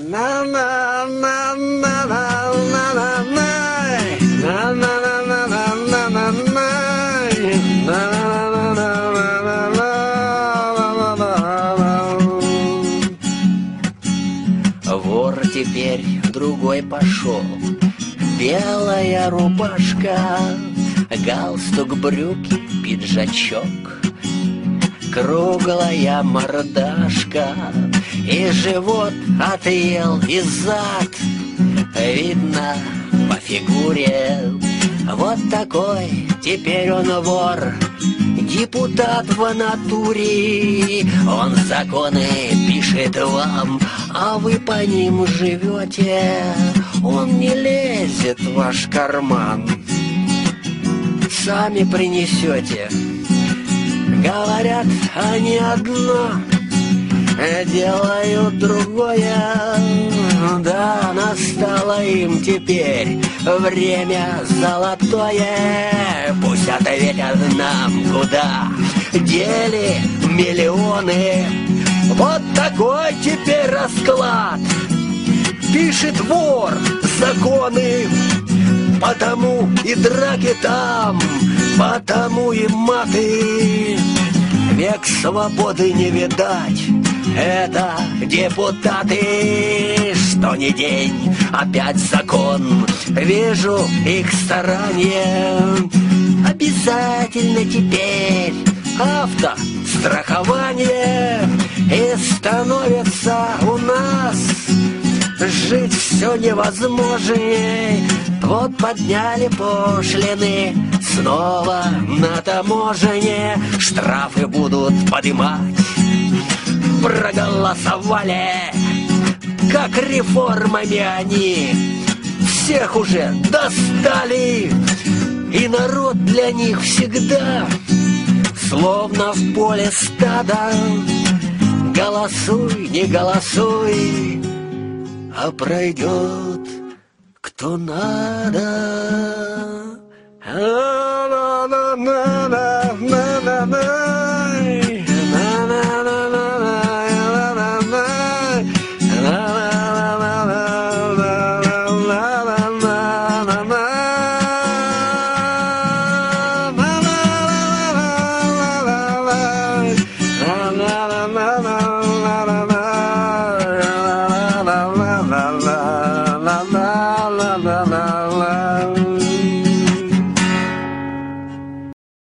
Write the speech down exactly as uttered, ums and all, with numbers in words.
Вор теперь другой пошел. Белая рубашка, галстук, брюки, пиджачок, круглая мордашка, и живот отъел, и зад видно по фигуре. Вот такой теперь он вор, депутат в натуре. Он законы пишет вам, а вы по ним живете. Он не лезет в ваш карман, сами принесете. Говорят, они одно делают другое. Да, настало им теперь время золотое. Пусть ответят нам, куда дели миллионы. Вот такой теперь расклад. Пишет вор законы, потому и драки там, потому и маты. Век свободы не видать, это депутаты. Что ни день, опять закон, вижу их старания. Обязательно теперь автострахование, и становится у нас жить все невозможнее. Вот подняли пошлины снова на таможне, штрафы будут поднимать. Проголосовали, как реформами они всех уже достали. И народ для них всегда словно в поле стада. Голосуй, не голосуй, а пройдет кто надо. А-на-на-на-на.